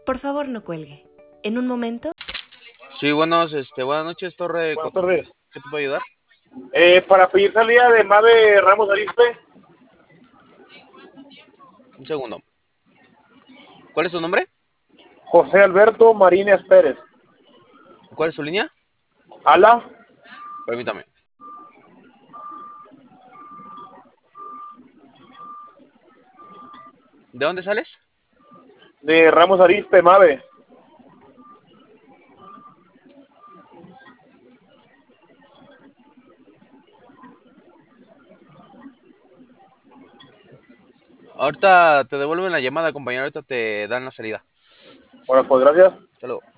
Por favor, no cuelgue. En un momento. Sí, buenas noches, Torre. Buenas tardes. ¿Qué te puedo ayudar? Para pedir salida de Mave Ramos Arizpe. Un segundo. ¿Cuál es tu nombre? José Alberto Marínez Pérez. ¿Cuál es tu línea? Ala. Permítame. ¿De dónde sales? De Ramos Arizpe, Mave. Ahorita te devuelven la llamada, compañero. Ahorita te dan la salida. Bueno, pues gracias. Hasta luego.